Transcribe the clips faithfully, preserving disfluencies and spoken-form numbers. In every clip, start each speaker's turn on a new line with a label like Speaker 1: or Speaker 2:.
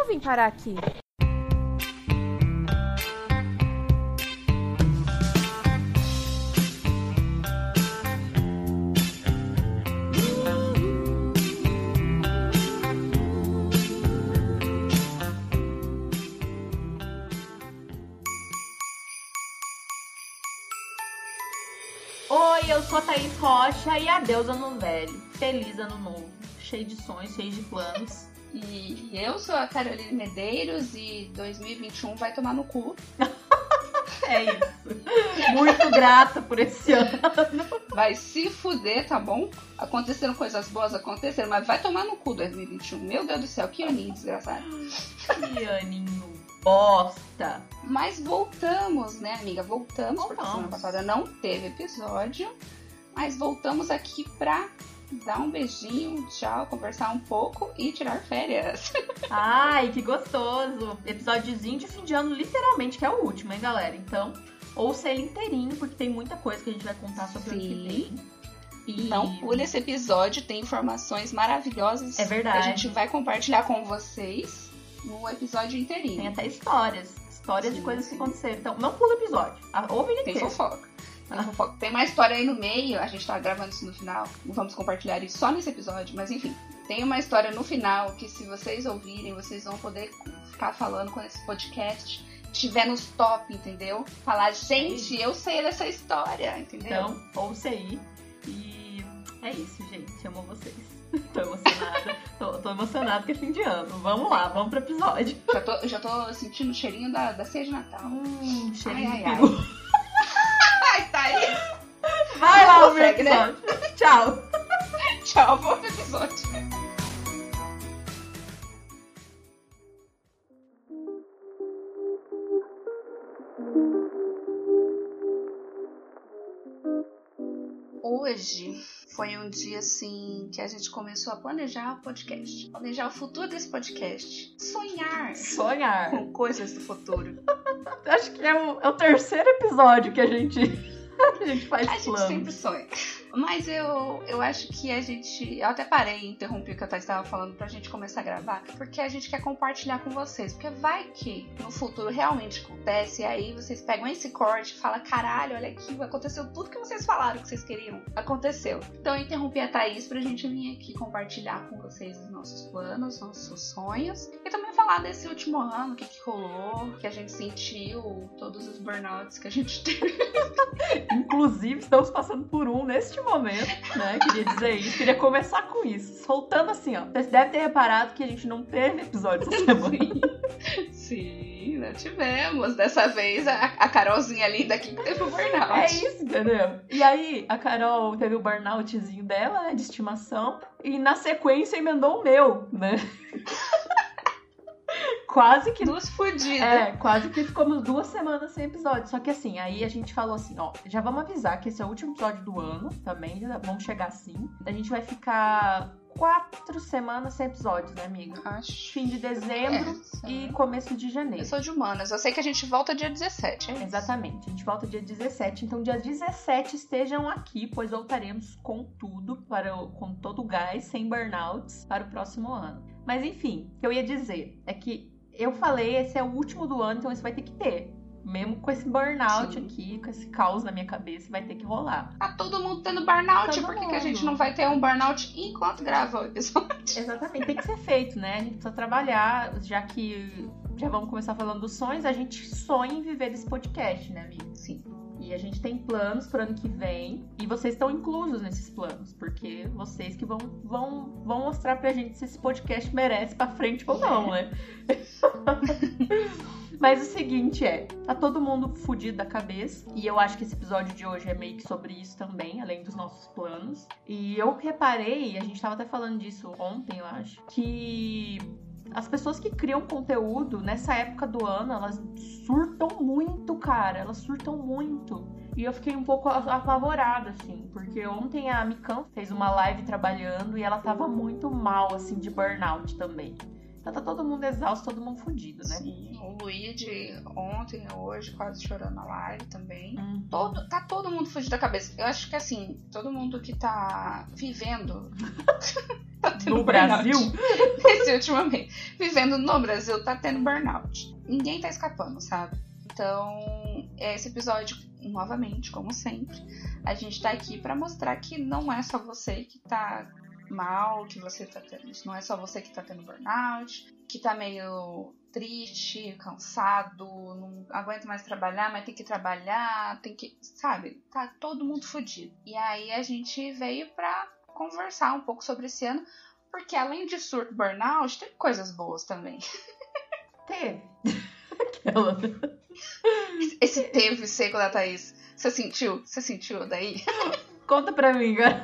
Speaker 1: vim parar aqui?
Speaker 2: Oi, eu sou a Thaís Rocha e adeus ano velho. Feliz ano novo, cheio de sonhos, cheio de planos.
Speaker 3: E eu sou a Caroline Medeiros e dois mil e vinte e um vai tomar no cu.
Speaker 2: É isso. Muito grata por esse ano.
Speaker 3: Vai se fuder, tá bom? Aconteceram coisas boas, aconteceram, mas vai tomar no cu dois mil e vinte e um. Meu Deus do céu, que aninho desgraçado.
Speaker 2: Que aninho bosta.
Speaker 3: Mas voltamos, né, amiga? Voltamos,
Speaker 2: voltamos,
Speaker 3: porque semana passada não teve episódio. Mas voltamos aqui pra dar um beijinho, tchau, conversar um pouco e tirar férias.
Speaker 2: Ai, que gostoso. Episódiozinho de fim de ano, literalmente, que é o último, hein, galera? Então, ouça ele inteirinho, porque tem muita coisa que a gente vai contar sobre o ano que vem.
Speaker 3: E... Não pule esse episódio, tem informações maravilhosas.
Speaker 2: É verdade.
Speaker 3: Que a gente vai compartilhar com vocês no episódio inteirinho.
Speaker 2: Tem até histórias. Histórias Sim. de coisas que aconteceram. Então, não pula o episódio. Ouve ele
Speaker 3: Tem
Speaker 2: inteiro.
Speaker 3: fofoca. Tem fofoca. Tem mais história aí no meio. A gente tá gravando isso no final. Não vamos compartilhar isso só nesse episódio. Mas enfim, tem uma história no final que se vocês ouvirem, vocês vão poder ficar falando quando esse podcast estiver nos top, entendeu? Falar, gente, eu sei dessa história, entendeu?
Speaker 2: Então, ouça aí. E é isso, gente. Amo vocês. Tô emocionada. tô, tô emocionada que é fim de ano. Vamos lá, vamos pro episódio.
Speaker 3: Já tô, já tô sentindo o cheirinho da, da ceia de Natal.
Speaker 2: Hum, cheirinho
Speaker 3: ai,
Speaker 2: de
Speaker 3: ai,
Speaker 2: peru.
Speaker 3: Ai, tá aí.
Speaker 2: Vai lá o meu
Speaker 3: consegue,
Speaker 2: episódio. Né? Tchau.
Speaker 3: Tchau, bom episódio. Hoje foi um dia assim que a gente começou a planejar o podcast, planejar o futuro desse podcast, sonhar,
Speaker 2: sonhar
Speaker 3: com coisas do futuro.
Speaker 2: Acho que é o, é o terceiro episódio que a gente, que a gente faz
Speaker 3: A
Speaker 2: plano.
Speaker 3: gente sempre sonha. Mas eu, eu acho que a gente... Eu até parei e interrompi o que a Thais estava falando pra gente começar a gravar, porque a gente quer compartilhar com vocês. Porque vai que no futuro realmente acontece, e aí vocês pegam esse corte e falam, caralho, olha aqui, aconteceu tudo que vocês falaram que vocês queriam. Aconteceu. Então eu interrompi a Thaís pra gente vir aqui compartilhar com vocês os nossos planos, nossos sonhos. E também falar desse último ano, o que, que rolou, que a gente sentiu, todos os burnouts que a gente teve.
Speaker 2: Inclusive, estamos passando por um neste momento, né? Queria dizer isso, queria começar com isso. Soltando assim, ó. Vocês devem ter reparado que a gente não teve episódio essa semana.
Speaker 3: Sim, não tivemos. Dessa vez, a, a Carolzinha linda aqui teve o burnout.
Speaker 2: É isso, entendeu? E aí, a Carol teve o burnoutzinho dela, né? De estimação. E na sequência emendou o meu, né? Quase que...
Speaker 3: Duas fodidas.
Speaker 2: É, quase que ficamos duas semanas sem episódio. Só que assim, aí a gente falou assim, ó, já vamos avisar que esse é o último episódio do ano também, já vamos chegar assim. A gente vai ficar quatro semanas sem episódios, né, amiga?
Speaker 3: Acho.
Speaker 2: Fim de dezembro é, e começo de janeiro.
Speaker 3: Eu sou de humanas, eu sei que a gente volta dia dezessete, é
Speaker 2: Exatamente, a gente volta dia dezessete. Então, dia dezessete estejam aqui, pois voltaremos com tudo, para o, com todo o gás, sem burnouts, para o próximo ano. Mas enfim, o que eu ia dizer é que eu falei, esse é o último do ano, então esse vai ter que ter. Mesmo com esse burnout Sim. aqui, com esse caos na minha cabeça, vai ter que rolar.
Speaker 3: Tá todo mundo tendo burnout, todo por que, que a gente não vai ter um burnout enquanto grava o episódio?
Speaker 2: Exatamente, tem que ser feito, né? A gente precisa trabalhar, já que já vamos começar falando dos sonhos, a gente sonha em viver desse podcast, né, amiga?
Speaker 3: Sim.
Speaker 2: E a gente tem planos pro ano que vem, e vocês estão inclusos nesses planos, porque vocês que vão, vão, vão mostrar pra gente se esse podcast merece pra frente ou não, né? Mas o seguinte é, tá todo mundo fudido da cabeça, e eu acho que esse episódio de hoje é meio que sobre isso também, além dos nossos planos. E eu reparei, a gente tava até falando disso ontem, eu acho, que as pessoas que criam conteúdo nessa época do ano, elas surtam muito, cara, elas surtam muito. E eu fiquei um pouco apavorada, assim, porque ontem a Mikan fez uma live trabalhando e ela tava muito mal, assim, de burnout também. Então tá todo mundo exausto, todo mundo fudido, né?
Speaker 3: Sim, o Luigi ontem, hoje, quase chorando na live também.
Speaker 2: Uhum.
Speaker 3: Todo, tá todo mundo fudido da cabeça. Eu acho que assim, todo mundo que tá vivendo tá
Speaker 2: no Brasil,
Speaker 3: nesse Brasil ultimamente. Vivendo no Brasil, tá tendo burnout. Ninguém tá escapando, sabe? Então, esse episódio, novamente, como sempre, a gente tá aqui pra mostrar que não é só você que tá mal, que você tá tendo. Não é só você que tá tendo burnout, que tá meio triste, cansado, não aguenta mais trabalhar, mas tem que trabalhar, tem que, sabe? Tá todo mundo fodido. E aí a gente veio pra conversar um pouco sobre esse ano, porque além de surto burnout, tem coisas boas também.
Speaker 2: Teve. Aquela...
Speaker 3: Esse teve seco da Thaís. Você sentiu? Você sentiu daí?
Speaker 2: Conta pra mim, cara.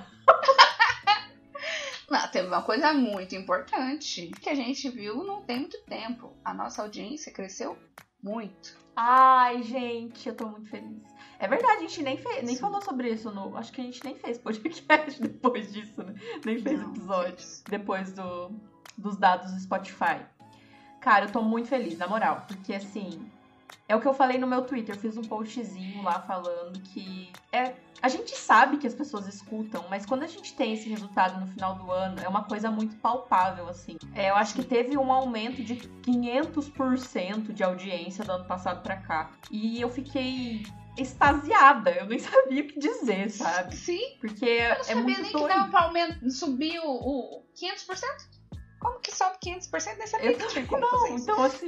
Speaker 3: Não, teve uma coisa muito importante que a gente viu não tem muito tempo. A nossa audiência cresceu muito.
Speaker 2: Ai, gente, eu tô muito feliz. É verdade, a gente nem, fez, nem falou sobre isso. No, acho que a gente nem fez podcast depois disso, né? Nem fez não, episódio fez. Depois do, dos dados do Spotify. Cara, eu tô muito feliz, na moral. Porque, assim, é o que eu falei no meu Twitter. Eu fiz um postzinho lá falando que... é A gente sabe que as pessoas escutam, mas quando a gente tem esse resultado no final do ano, é uma coisa muito palpável, assim. É, eu acho que teve um aumento de quinhentos por cento de audiência do ano passado pra cá. E eu fiquei extasiada, eu nem sabia o que dizer, sabe?
Speaker 3: Sim,
Speaker 2: porque
Speaker 3: eu não
Speaker 2: é
Speaker 3: sabia
Speaker 2: muito
Speaker 3: nem
Speaker 2: doido.
Speaker 3: Que dava pra aumentar, subir o, o quinhentos por cento. Como que sobe quinhentos por cento? Nem sabia
Speaker 2: eu
Speaker 3: que tinha como
Speaker 2: não,
Speaker 3: fazer isso.
Speaker 2: Então, assim...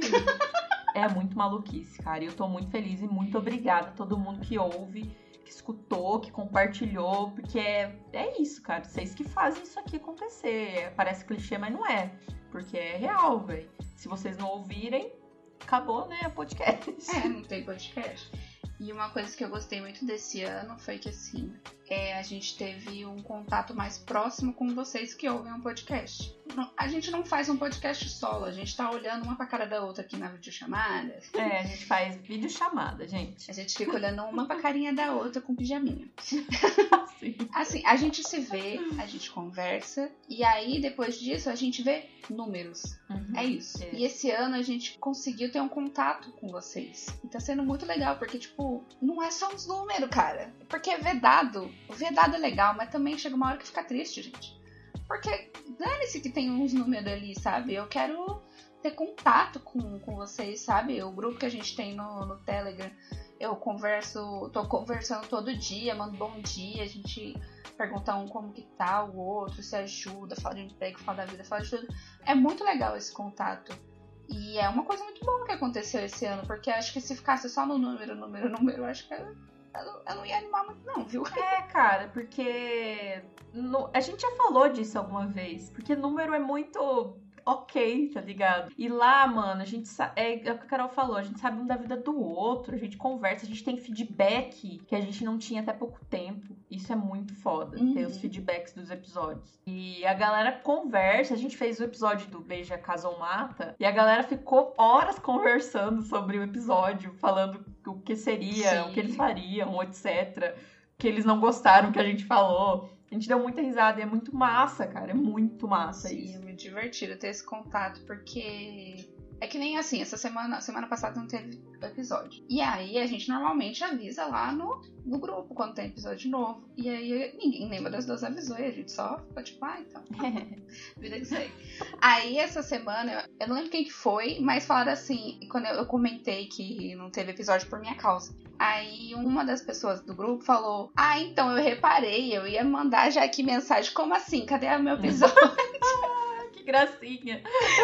Speaker 2: é muito maluquice, cara. E eu tô muito feliz e muito obrigada a todo mundo que ouve, que escutou, que compartilhou, porque é, é isso, cara. Vocês que fazem isso aqui acontecer. Parece clichê, mas não é. Porque é real, velho. Se vocês não ouvirem, acabou, né, o podcast.
Speaker 3: É, não tem podcast. E uma coisa que eu gostei muito desse ano foi que, assim, é, a gente teve um contato mais próximo com vocês que ouvem um podcast. A gente não faz um podcast solo, a gente tá olhando uma pra cara da outra aqui na videochamada.
Speaker 2: É, a gente faz videochamada, gente.
Speaker 3: A gente fica olhando uma pra carinha da outra com pijaminha.
Speaker 2: Sim.
Speaker 3: Assim, a gente se vê, a gente conversa, e aí, depois disso, a gente vê números. Uhum, é isso. É. E esse ano a gente conseguiu ter um contato com vocês. E tá sendo muito legal, porque, tipo, não é só uns números, cara. Porque é vedado. O vedado é legal, mas também chega uma hora que fica triste, gente. Porque dane-se que tem uns números ali, sabe? Eu quero ter contato com, com vocês, sabe? O grupo que a gente tem no, no Telegram, eu converso, tô conversando todo dia, mando bom dia, a gente pergunta um como que tá, o outro, se ajuda, fala de emprego, fala da vida, fala de tudo. É muito legal esse contato. E é uma coisa muito boa que aconteceu esse ano, porque acho que se ficasse só no número, número, número, acho que eu, eu não ia animar muito não, viu?
Speaker 2: É, cara, porque no, a gente já falou disso alguma vez, porque número é muito... ok, tá ligado? E lá, mano, a gente sabe, é, é o que a Carol falou, a gente sabe um da vida do outro, a gente conversa, a gente tem feedback que a gente não tinha até pouco tempo. Isso é muito foda, uhum. ter os feedbacks dos episódios. E a galera conversa, a gente fez o episódio do Beija, Casa ou Mata, e a galera ficou horas conversando sobre o episódio, falando o que seria, Sim. o que eles fariam, etcétera. Que eles não gostaram que a gente falou. A gente deu muita risada e é muito massa, cara. É muito massa
Speaker 3: Sim,
Speaker 2: isso.
Speaker 3: Sim, é muito divertido ter esse contato, porque... é que nem assim, essa semana, semana passada não teve episódio. E aí a gente normalmente avisa lá no, no grupo quando tem episódio novo. E aí ninguém lembra das duas avisou e a gente só ficou tipo, ah, então. Vida que segue. Aí essa semana, eu não lembro quem que foi, mas falaram assim, quando eu, eu comentei que não teve episódio por minha causa. Aí uma das pessoas do grupo falou, ah, então eu reparei, eu ia mandar já aqui mensagem, como assim? Cadê o meu episódio?
Speaker 2: Que gracinha.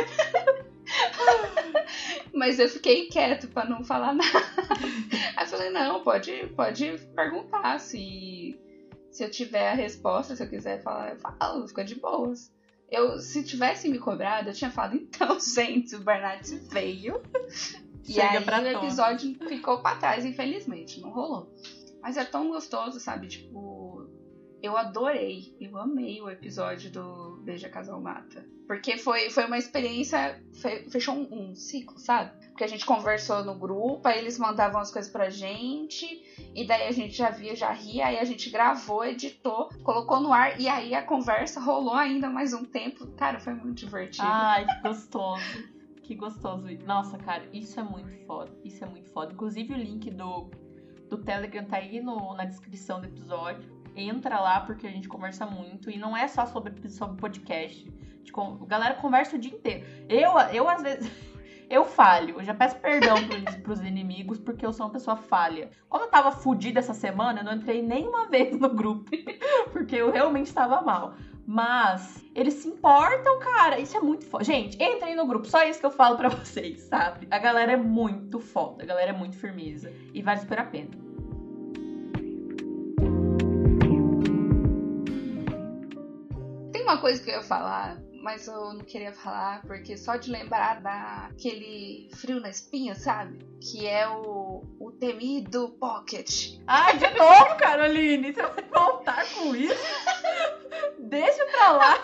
Speaker 3: Mas eu fiquei quieto pra não falar nada. Aí eu falei, não, pode, pode perguntar se, se eu tiver a resposta, se eu quiser falar, eu falo, fica de boas. Eu, se tivesse me cobrado, eu tinha falado, então, gente, o Bernardo veio. E aí o episódio tona. ficou pra trás, infelizmente, não rolou. Mas é tão gostoso, sabe? Tipo, eu adorei, eu amei o episódio do Beija, Casa ou Mata. Porque foi, foi uma experiência, fechou um, um ciclo, sabe? Porque a gente conversou no grupo, aí eles mandavam as coisas pra gente, e daí a gente já via, já ria, aí a gente gravou, editou, colocou no ar, e aí a conversa rolou ainda mais um tempo. Cara, foi muito divertido.
Speaker 2: Ai, que gostoso. Que gostoso. Nossa, cara, isso é muito foda. Isso é muito foda. Inclusive o link do, do Telegram tá aí no, na descrição do episódio. Entra lá porque a gente conversa muito. E não é só sobre, sobre podcast. A A galera conversa o dia inteiro. Eu, eu às vezes... Eu falho. Eu já peço perdão pros, pros inimigos, porque eu sou uma pessoa falha. Como eu tava fodida essa semana, eu não entrei nenhuma vez no grupo. Porque eu realmente tava mal. Mas eles se importam, cara. Isso é muito foda. Gente, entrem no grupo. Só isso que eu falo pra vocês, sabe? A galera é muito foda. A galera é muito firmeza. E vale super a pena.
Speaker 3: Tem uma coisa que eu ia falar, mas eu não queria falar, porque só de lembrar daquele frio na espinha, sabe? Que é o, o temido Pocket.
Speaker 2: Ah, de novo, Caroline? Você vai voltar com isso? Deixa pra lá.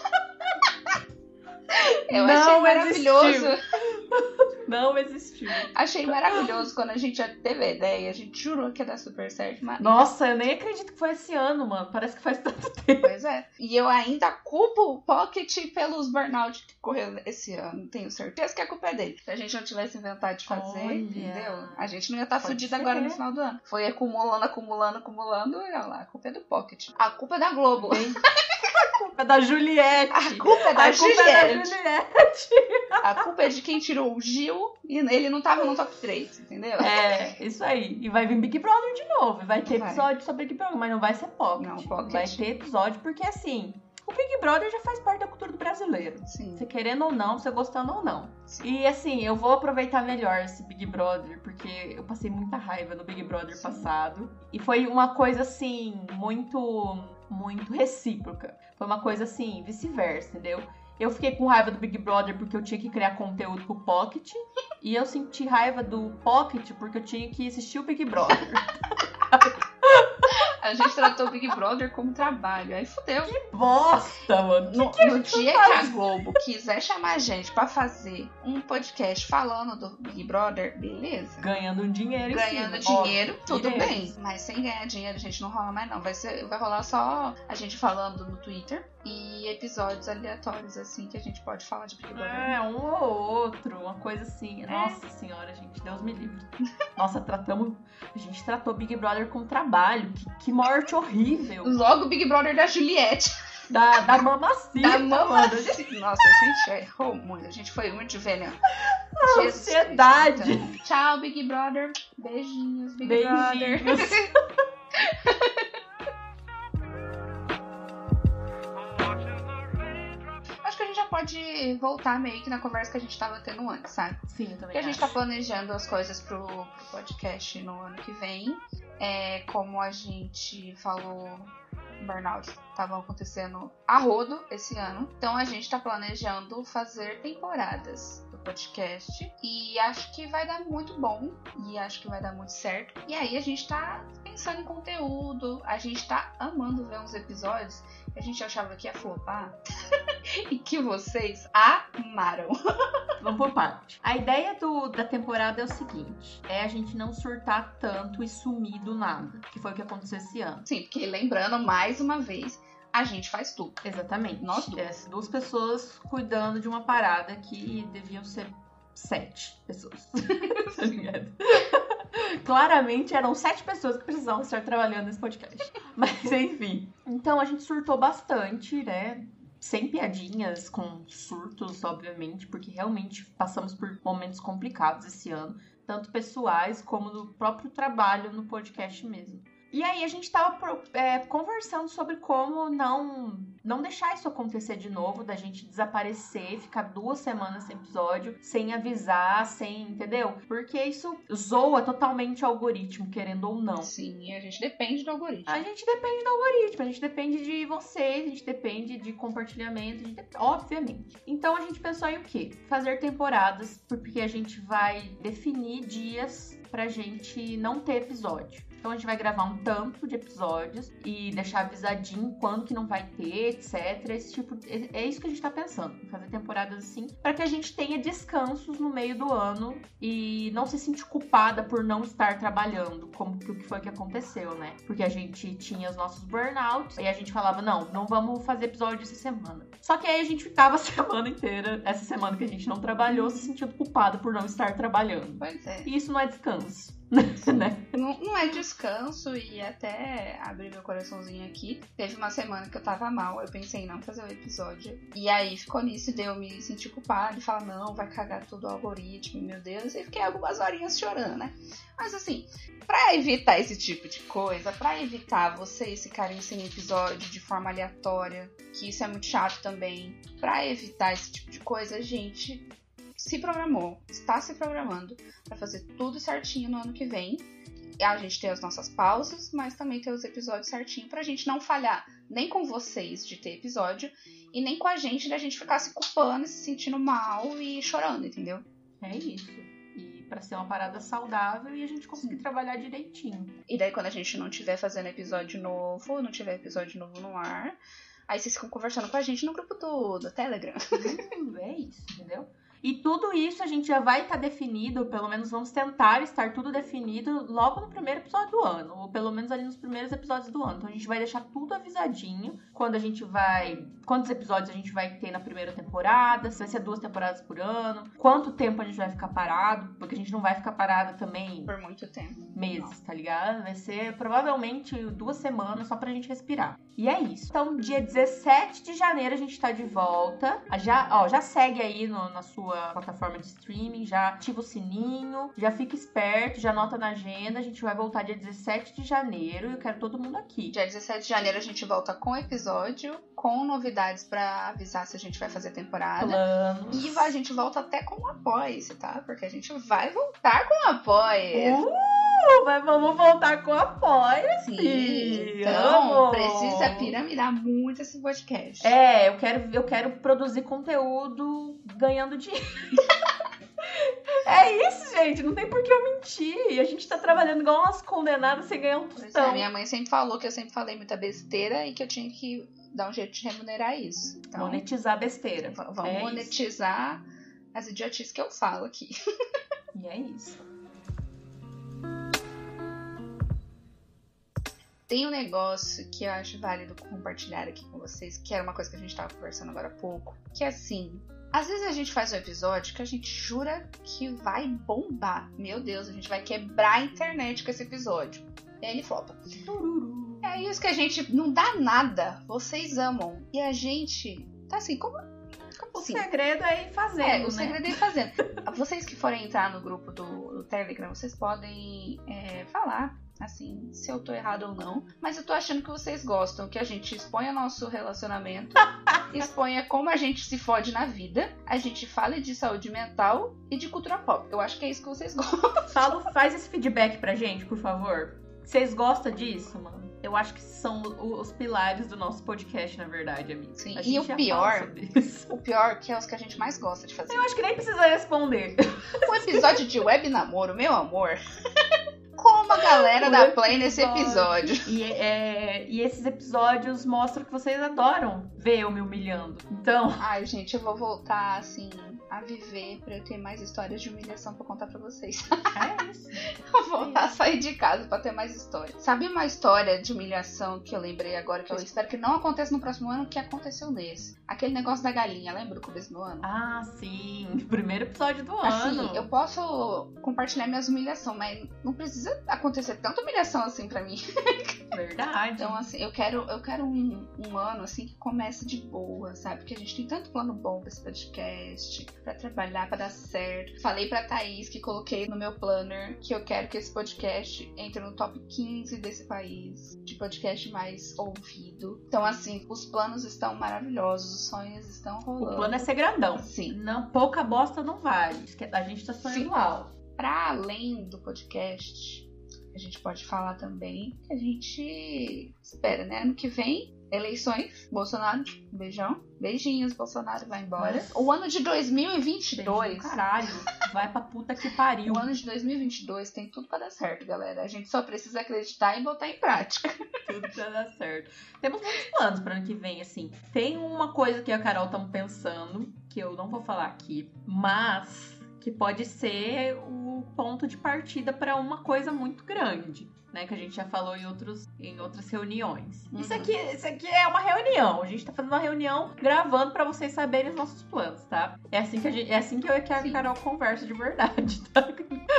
Speaker 3: Eu não achei maravilhoso.
Speaker 2: Existiu. Não existiu.
Speaker 3: Achei maravilhoso quando a gente já teve a ideia. A gente jurou que ia dar super certo. Mas...
Speaker 2: Nossa, eu nem acredito que foi esse ano, mano. Parece que faz tanto tempo.
Speaker 3: Pois é. E eu ainda culpo o Pocket pelos burnout que correu esse ano. Tenho certeza que a culpa é dele. Se a gente não tivesse inventado de fazer,
Speaker 2: Olha,
Speaker 3: entendeu? A gente não ia estar fudido
Speaker 2: ser.
Speaker 3: agora no final do ano. Foi acumulando, acumulando, acumulando. E olha lá, a culpa é do Pocket. A culpa é da Globo.
Speaker 2: A culpa é da Juliette.
Speaker 3: A culpa é da
Speaker 2: a
Speaker 3: Juliette.
Speaker 2: Culpa é da Juliette.
Speaker 3: A culpa é de quem tirou o Gil e ele não tava no top três, entendeu?
Speaker 2: É, isso aí. E vai vir Big Brother de novo. E vai ter
Speaker 3: Vai.
Speaker 2: episódio sobre Big Brother, mas não vai ser Pocket.
Speaker 3: Não, Pocket.
Speaker 2: Vai ter episódio porque, assim, o Big Brother já faz parte da cultura do brasileiro.
Speaker 3: Sim.
Speaker 2: Você querendo ou não, você gostando ou não.
Speaker 3: Sim.
Speaker 2: E, assim, eu vou aproveitar melhor esse Big Brother, porque eu passei muita raiva no Big Brother
Speaker 3: Sim.
Speaker 2: passado. E foi uma coisa, assim, muito, muito recíproca. Foi uma coisa, assim, vice-versa, entendeu? Eu fiquei com raiva do Big Brother porque eu tinha que criar conteúdo pro Pocket. E eu senti raiva do Pocket porque eu tinha que assistir o Big Brother.
Speaker 3: A gente tratou o Big Brother como trabalho. Aí fudeu.
Speaker 2: Que bosta, mano.
Speaker 3: No,
Speaker 2: que que
Speaker 3: no dia que a Globo quiser chamar a gente pra fazer um podcast falando do Big Brother, beleza.
Speaker 2: Ganhando um dinheiro em
Speaker 3: Ganhando
Speaker 2: cima.
Speaker 3: dinheiro,
Speaker 2: Ó,
Speaker 3: tudo
Speaker 2: iremos.
Speaker 3: bem. Mas sem ganhar dinheiro a gente não rola mais não. Vai, ser, vai rolar só a gente falando no Twitter e episódios aleatórios, assim, que a gente pode falar de Big Brother.
Speaker 2: É, um ou outro, uma coisa assim.
Speaker 3: É.
Speaker 2: Nossa senhora, gente, Deus me livre. Nossa, tratamos. A gente tratou Big Brother como trabalho. Que, que morte horrível.
Speaker 3: Logo o Big Brother da Juliette.
Speaker 2: Da, da mamacita.
Speaker 3: Da
Speaker 2: mano.
Speaker 3: mamacita. Nossa, a gente errou muito. A gente foi muito de veneno. Jesus
Speaker 2: Ansiedade.
Speaker 3: Cristo. Então, tchau, Big Brother. Beijinhos, Big
Speaker 2: Beijinhos.
Speaker 3: Brother. Acho que a gente já pode voltar meio que na conversa que a gente tava tendo antes, sabe?
Speaker 2: Sim, eu também
Speaker 3: Porque a gente
Speaker 2: acho.
Speaker 3: tá planejando as coisas pro, pro podcast no ano que vem. É, como a gente falou, burnout estavam acontecendo a rodo esse ano. Então a gente tá planejando fazer temporadas do podcast. E acho que vai dar muito bom. E acho que vai dar muito certo. E aí a gente tá pensando em conteúdo. A gente tá amando ver uns episódios que a gente achava que ia flopar. E que vocês amaram.
Speaker 2: Vamos por parte. A ideia do, da temporada é o seguinte: é a gente não surtar tanto e sumir do nada, que foi o que aconteceu esse ano.
Speaker 3: Sim, porque lembrando mais uma vez, a gente faz tudo.
Speaker 2: Exatamente.
Speaker 3: Nós duas.
Speaker 2: É, duas pessoas cuidando de uma parada que deviam ser sete pessoas. Tá ligado? Claramente eram sete pessoas que precisavam estar trabalhando nesse podcast. Mas enfim. Então a gente surtou bastante, né? Sem piadinhas, com surtos, obviamente, porque realmente passamos por momentos complicados esse ano, tanto pessoais como no próprio trabalho no podcast mesmo. E aí a gente tava é, conversando sobre como não, não deixar isso acontecer de novo, da gente desaparecer, ficar duas semanas sem episódio, sem avisar, sem, entendeu? Porque isso zoa totalmente o algoritmo, querendo ou não.
Speaker 3: Sim, a gente depende do algoritmo.
Speaker 2: A gente depende do algoritmo, a gente depende de vocês, a gente depende de compartilhamento, a gente depende, obviamente. Então a gente pensou em o quê? Fazer temporadas, porque a gente vai definir dias pra gente não ter episódio. Então a gente vai gravar um tanto de episódios e deixar avisadinho quando que não vai ter, etcétera. Esse tipo, é isso que a gente tá pensando, fazer temporadas assim, para que a gente tenha descansos no meio do ano e não se sentir culpada por não estar trabalhando, como que o que foi que aconteceu, né? Porque a gente tinha os nossos burnouts e a gente falava, não, não vamos fazer episódio essa semana. Só que aí a gente ficava a semana inteira, essa semana que a gente não trabalhou, se sentindo culpada por não estar trabalhando.
Speaker 3: Pois é.
Speaker 2: E isso não é descanso. né?
Speaker 3: Não, não é descanso, e até abrir meu coraçãozinho aqui. Teve uma semana que eu tava mal, eu pensei em não fazer o episódio. E aí ficou nisso, e daí eu me senti culpada e falar, não, vai cagar tudo o algoritmo, meu Deus. E fiquei algumas horinhas chorando, né? Mas assim, pra evitar esse tipo de coisa, pra evitar vocês ficarem sem episódio de forma aleatória, que isso é muito chato também, pra evitar esse tipo de coisa, a gente se programou, está se programando pra fazer tudo certinho no ano que vem. A gente tem as nossas pausas, mas também tem os episódios certinho pra gente não falhar nem com vocês de ter episódio e nem com a gente da gente ficar se culpando, se sentindo mal e chorando, entendeu?
Speaker 2: É isso. E pra ser uma parada saudável e a gente conseguir trabalhar direitinho.
Speaker 3: E daí quando a gente não tiver fazendo episódio novo, não tiver episódio novo no ar, aí vocês ficam conversando com a gente no grupo do, do Telegram.
Speaker 2: É isso, entendeu? E tudo isso a gente já vai estar definido, pelo menos vamos tentar estar tudo definido logo no primeiro episódio do ano, ou pelo menos ali nos primeiros episódios do ano. Então a gente vai deixar tudo avisadinho, quando a gente vai, quantos episódios a gente vai ter na primeira temporada, se vai ser duas temporadas por ano, quanto tempo a gente vai ficar parado, porque a gente não vai ficar parada também
Speaker 3: por muito tempo.
Speaker 2: Meses, tá ligado? Vai ser provavelmente duas semanas só pra gente respirar. E é isso. Então, dia dezessete de janeiro a gente tá de volta. Já, ó, já segue aí no, na sua plataforma de streaming, já ativa o sininho, já fica esperto, já anota na agenda. A gente vai voltar dia dezessete de janeiro e eu quero todo mundo aqui.
Speaker 3: Dia dezessete de janeiro a gente volta com episódio, com novidades pra avisar se a gente vai fazer temporada.
Speaker 2: Planos.
Speaker 3: E a gente volta até com o Apoia-se, tá? Porque a gente vai voltar com o Apoia-se.
Speaker 2: Uh, mas vamos voltar com o Apoia-se.
Speaker 3: Sim, então
Speaker 2: Amo.
Speaker 3: precisa piramidar muito esse podcast.
Speaker 2: É, eu quero, eu quero produzir conteúdo ganhando dinheiro. É isso, gente. Não tem por que eu mentir. A gente tá trabalhando igual umas condenadas sem ganhar um tostão.
Speaker 3: É, minha mãe sempre falou que eu sempre falei muita besteira e que eu tinha que dar um jeito de remunerar isso. Então,
Speaker 2: monetizar besteira.
Speaker 3: Vamos
Speaker 2: é
Speaker 3: monetizar isso. As idiotices que eu falo aqui.
Speaker 2: E é isso.
Speaker 3: Tem um negócio que eu acho válido compartilhar aqui com vocês, que era uma coisa que a gente tava conversando agora há pouco, que é assim, às vezes a gente faz um episódio que a gente jura que vai bombar. Meu Deus, a gente vai quebrar a internet com esse episódio. E aí ele flopa. É isso que a gente não dá nada. Vocês amam. E a gente tá assim, como...
Speaker 2: O assim? segredo é ir fazendo,
Speaker 3: É,
Speaker 2: né?
Speaker 3: o segredo é ir fazendo. Vocês que forem entrar no grupo do, do Telegram, vocês podem é, falar, assim, se eu tô errado ou não. Mas eu tô achando que vocês gostam que a gente exponha nosso relacionamento, exponha como a gente se fode na vida, a gente fale de saúde mental e de cultura pop. Eu acho que é isso que vocês gostam.
Speaker 2: Falo, faz esse feedback pra gente, por favor. Vocês gostam disso, mano? Eu acho que são os pilares do nosso podcast, na verdade, amigo.
Speaker 3: Sim, e o pior, o pior que é os que a gente mais gosta de fazer.
Speaker 2: Eu acho que nem precisa responder.
Speaker 3: Um episódio de web namoro, meu amor. Como a galera da Play nesse episódio.
Speaker 2: E, é, e esses episódios mostram que vocês adoram ver eu me humilhando. Então...
Speaker 3: Ai, gente, eu vou voltar, assim, a viver pra eu ter mais histórias de humilhação pra contar pra vocês.
Speaker 2: É isso.
Speaker 3: Eu vou voltar a sair de casa pra ter mais histórias. Sabe uma história de humilhação que eu lembrei agora, que eu espero que não aconteça no próximo ano, que aconteceu nesse? Aquele negócio da galinha, lembra do começo do ano?
Speaker 2: Ah, sim. Primeiro episódio do
Speaker 3: assim,
Speaker 2: ano.
Speaker 3: Eu posso compartilhar minhas humilhações, mas não precisa acontecer tanta humilhação assim pra mim.
Speaker 2: Verdade.
Speaker 3: Então, assim, eu quero, eu quero um, um ano, assim, que comece de boa, sabe? Porque a gente tem tanto plano bom pra esse podcast, pra trabalhar, pra dar certo. Falei pra Thaís, que coloquei no meu planner, que eu quero que esse podcast entre no top quinze desse país, de podcast mais ouvido. Então, assim, os planos estão maravilhosos, os sonhos estão rolando.
Speaker 2: O plano é ser grandão.
Speaker 3: Sim.
Speaker 2: Não, pouca bosta não vale. A gente tá sonhando alto.
Speaker 3: Pra além do podcast, a gente pode falar também que a gente espera, né? Ano que vem, eleições, Bolsonaro, beijão. Beijinhos, Bolsonaro vai embora.
Speaker 2: Nossa.
Speaker 3: O ano de dois mil e vinte e dois...
Speaker 2: Beijinho, caralho, vai pra puta que pariu.
Speaker 3: O ano de dois mil e vinte e dois tem tudo pra dar certo, galera. A gente só precisa acreditar e botar em prática.
Speaker 2: Tudo pra dar certo. Temos muitos planos pro ano que vem, assim. Tem uma coisa que eu e a Carol estamos pensando, que eu não vou falar aqui, mas que pode ser o ponto de partida para uma coisa muito grande, né? Que a gente já falou em, outros, em outras reuniões. Uhum. Isso, aqui, isso aqui é uma reunião. A gente tá fazendo uma reunião gravando para vocês saberem os nossos planos, tá? É assim que, a gente, é assim que eu e a Carol conversam de verdade, tá?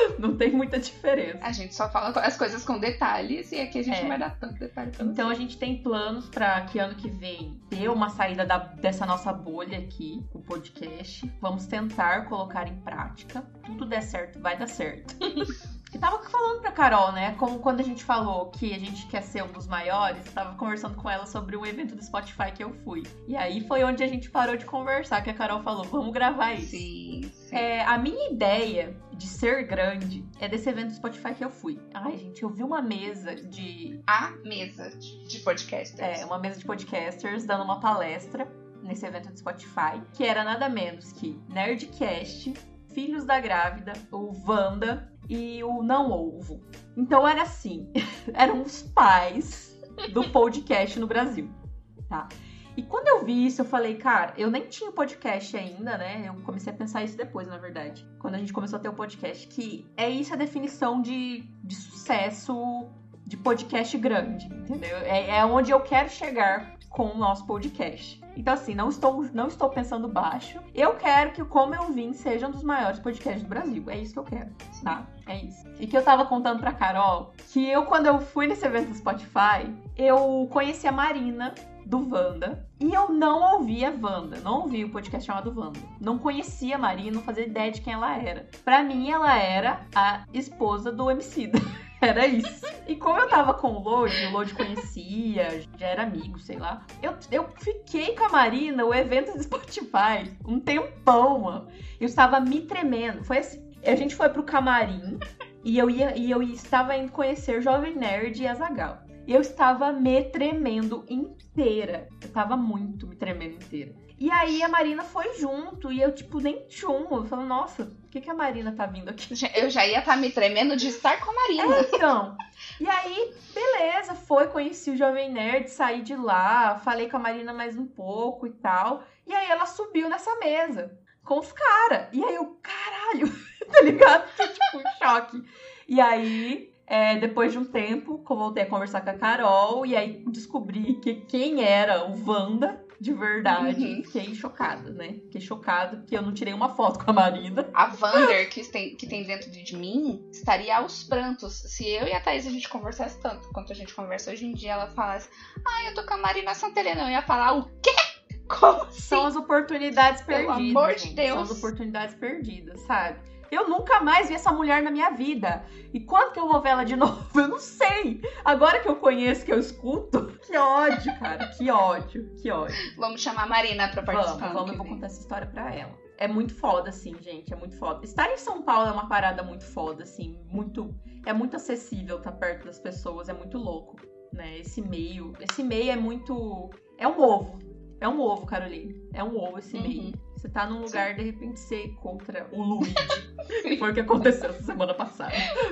Speaker 2: Não tem muita diferença.
Speaker 3: A gente só fala as coisas com detalhes e aqui a gente
Speaker 2: É.
Speaker 3: não vai dar tanto detalhe pra
Speaker 2: Então
Speaker 3: você.
Speaker 2: a gente tem planos pra que ano que vem ter uma saída da- dessa nossa bolha aqui, o podcast. Vamos tentar colocar em prática. Tudo der certo, vai dar certo. Eu tava falando pra Carol, né? Como quando a gente falou que a gente quer ser um dos maiores, tava conversando com ela sobre um evento do Spotify que eu fui. E aí foi onde a gente parou de conversar, que a Carol falou, vamos gravar isso.
Speaker 3: Sim, sim.
Speaker 2: É, a minha ideia de ser grande é desse evento do Spotify que eu fui. Ai, gente, eu vi uma mesa de...
Speaker 3: A mesa de, de podcast.
Speaker 2: É, uma mesa de podcasters dando uma palestra nesse evento do Spotify, que era nada menos que Nerdcast, Filhos da Grávida, o Wanda e o Não Ovo. Então era assim, eram os pais do podcast no Brasil, tá? E quando eu vi isso, eu falei, cara, eu nem tinha podcast ainda, né? Eu comecei a pensar isso depois, na verdade. Quando a gente começou a ter o podcast, que é isso a definição de, de sucesso de podcast grande, entendeu? É, é onde eu quero chegar com o nosso podcast. Então, assim, não estou, não estou pensando baixo. Eu quero que o Como Eu Vim seja um dos maiores podcasts do Brasil. É isso que eu quero, tá? É isso. E que eu tava contando pra Carol que eu, quando eu fui nesse evento do Spotify, eu conheci a Marina do Wanda. E eu não ouvia Wanda. Não ouvia o podcast chamado Wanda. Não conhecia a Marina, não fazia ideia de quem ela era. Pra mim, ela era a esposa do Emicida. Era isso. E como eu tava com o Lodi, o Lodi conhecia, já era amigo, sei lá. Eu, eu fiquei com a Marina, o evento do Spotify, um tempão, mano. Eu estava me tremendo. Foi assim, a gente foi pro camarim e eu, ia, e eu estava indo conhecer Jovem Nerd e Azaghal. E eu estava me tremendo inteira. Eu tava muito me tremendo inteira. E aí a Marina foi junto e eu, tipo, nem tchum. Eu falei, nossa, por que, que a Marina tá vindo aqui?
Speaker 3: Eu já ia estar me tremendo de estar com a Marina.
Speaker 2: É, então. E aí, beleza, foi, conheci o Jovem Nerd, saí de lá, falei com a Marina mais um pouco e tal. E aí ela subiu nessa mesa com os caras. E aí eu, caralho, tá ligado? Fiquei, tipo, em choque. E aí, é, depois de um tempo, eu voltei a conversar com a Carol e aí descobri que quem era o Wanda de verdade.
Speaker 3: Uhum.
Speaker 2: Fiquei chocada, né? Fiquei chocada porque eu não tirei uma foto com a Marina.
Speaker 3: A Wander que tem, que tem dentro de mim estaria aos prantos se eu e a Thaís a gente conversasse tanto quanto a gente conversa hoje em dia. Ela falasse, ah, eu tô com a Marina Santelena. Eu ia falar, o quê? Como assim?
Speaker 2: São as oportunidades
Speaker 3: Pelo
Speaker 2: perdidas.
Speaker 3: amor de
Speaker 2: gente.
Speaker 3: Deus.
Speaker 2: São as oportunidades perdidas, sabe? Eu nunca mais vi essa mulher na minha vida. E quando que eu vou ver ela de novo? Eu não sei. Agora que eu conheço, que eu escuto. Que ódio, cara. Que ódio. Que ódio.
Speaker 3: Vamos chamar a Marina pra participar.
Speaker 2: Vamos, vamos. Eu vou contar essa história pra ela. É muito foda, assim, gente. É muito foda. Estar em São Paulo é uma parada muito foda, assim. Muito... É muito acessível estar perto das pessoas. É muito louco, né? Esse meio... Esse meio é muito... É um ovo. É um ovo, Caroline. É um ovo esse
Speaker 3: Uhum.
Speaker 2: meio. Você tá num lugar, Sim. de repente você encontra o Luigi. Que foi o que aconteceu essa semana passada.